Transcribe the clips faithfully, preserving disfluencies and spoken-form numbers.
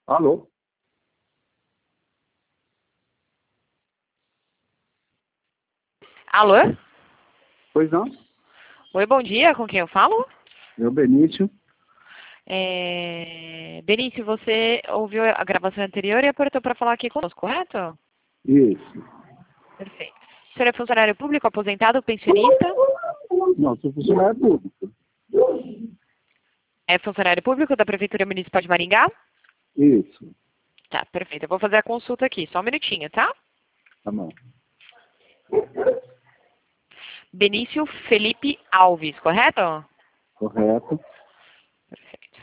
Alô? Alô? Pois não? Oi, bom dia, com quem eu falo? Meu Benício. É... Benício, você ouviu a gravação anterior e apertou para falar aqui conosco, correto? Isso. Perfeito. O senhor é funcionário público, aposentado, pensionista? Não, sou funcionário público. É funcionário público da Prefeitura Municipal de Maringá? Isso. Tá, perfeito. Eu vou fazer a consulta aqui, só um minutinho, tá? Tá bom. Benício Felipe Alves, correto? Correto. Perfeito.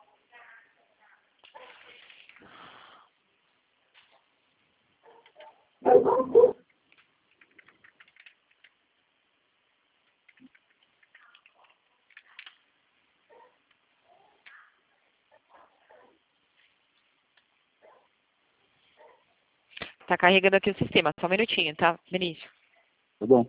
Tá carregando aqui o sistema, só um minutinho, tá, Benício? Tá bom.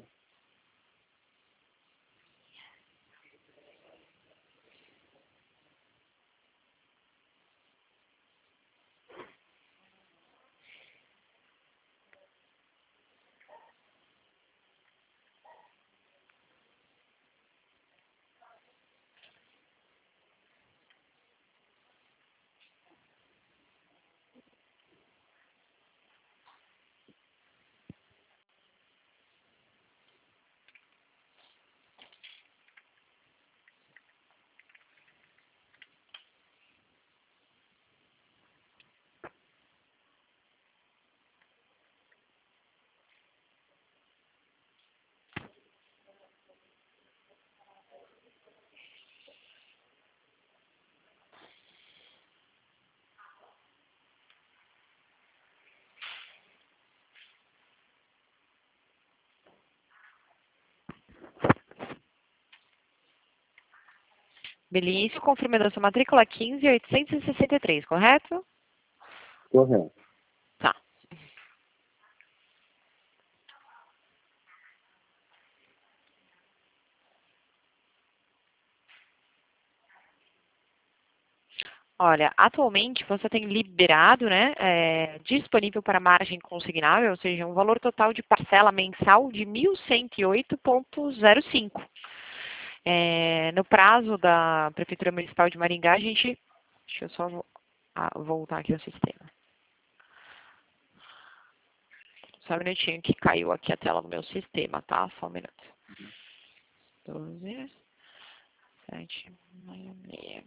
Benício, confirmando a sua matrícula quinze oitocentos e sessenta e três, correto? Correto. Tá. Olha, atualmente você tem liberado, né, é, disponível para margem consignável, ou seja, um valor total de parcela mensal de mil cento e oito vírgula zero cinco. É, no prazo da Prefeitura Municipal de Maringá, a gente... Deixa eu só vo- ah, voltar aqui ao sistema. Só um minutinho que caiu aqui a tela no meu sistema, tá? Só um minuto. doze, sete, seis.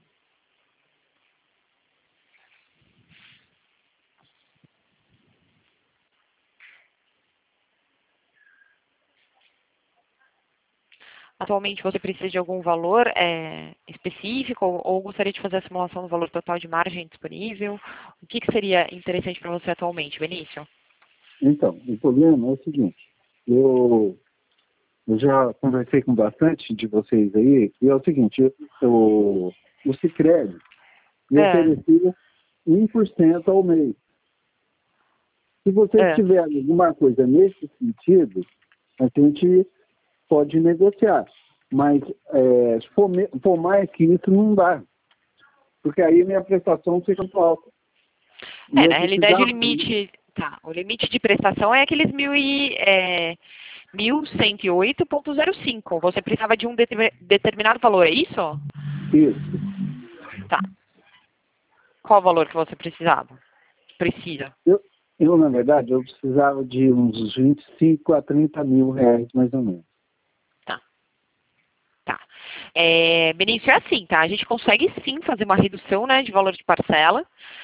Atualmente você precisa de algum valor é, específico ou, ou gostaria de fazer a simulação do valor total de margem disponível? O que, que seria interessante para você atualmente, Benício? Então, o problema é o seguinte. Eu, eu já conversei com bastante de vocês aí, e é o seguinte, eu, eu, o Sicredi me É, oferecia um por cento ao mês. Se vocês é. tiverem alguma coisa nesse sentido, a gente pode negociar. Mas é, se for, me- for mais que isso, não dá. Porque aí minha prestação fica muito alta. E É, eu na realidade o precisava. limite, tá, o limite de prestação é aqueles mil e, é, mil cento e oito vírgula zero cinco. Você precisava de um determi- determinado valor, é isso? Isso. Tá. Qual o valor que você precisava? Precisa. Eu, eu, na verdade, eu precisava de uns vinte e cinco a trinta mil reais, mais ou menos. Tá. Tá. É, Benício, é assim, tá? A gente consegue sim fazer uma redução, né, de valor de parcela,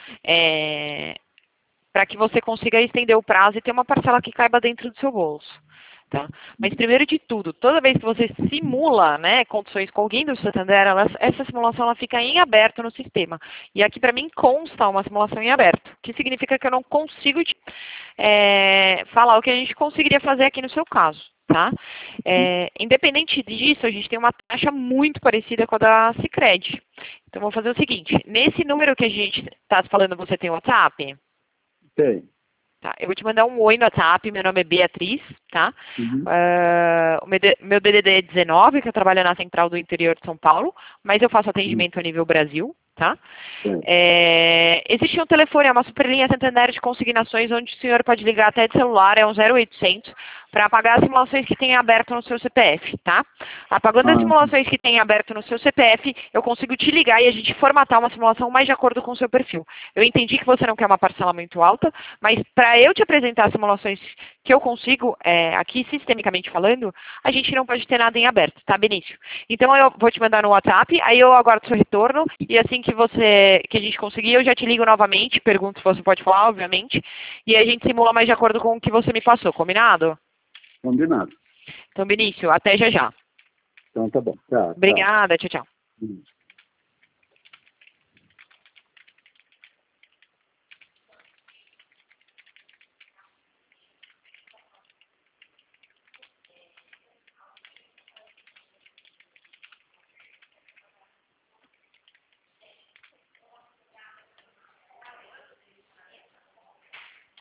é, para que você consiga estender o prazo e ter uma parcela que caiba dentro do seu bolso. Tá? Mas primeiro de tudo, toda vez que você simula, né, condições com alguém do Santander, ela- essa simulação ela fica em aberto no sistema. E aqui para mim consta uma simulação em aberto, que significa que eu não consigo te, é, falar o que a gente conseguiria fazer aqui no seu caso. Tá? É, independente disso, a gente tem uma taxa muito parecida com a da Sicredi. Então, vou fazer o seguinte, nesse número que a gente está falando, você tem o WhatsApp? Tem. Tá, eu vou te mandar um oi no WhatsApp, meu nome é Beatriz, tá? Uhum. Ah, o meu D- meu D D D é dezenove, que eu trabalho na Central do Interior de São Paulo, mas eu faço Uhum. atendimento a nível Brasil, tá? Sim. É, existe um telefone, é uma superlinha Santander de consignações, onde o senhor pode ligar até de celular, é um zero oitocentos, para apagar as simulações que tem aberto no seu C P F, tá? Apagando as Ah, simulações que tem aberto no seu C P F, eu consigo te ligar e a gente formatar uma simulação mais de acordo com o seu perfil. Eu entendi que você não quer uma parcela muito alta, mas para eu te apresentar as simulações que eu consigo, é, aqui sistemicamente falando, a gente não pode ter nada em aberto, tá, Benício? Então eu vou te mandar no WhatsApp, aí eu aguardo seu retorno, e assim que você, que a gente conseguir, eu já te ligo novamente, pergunto se você pode falar, obviamente, e a gente simula mais de acordo com o que você me passou, combinado? combinado. Então, Benício, até já já. Então tá bom. Tá, tá. Obrigada, tchau, tchau. Hum.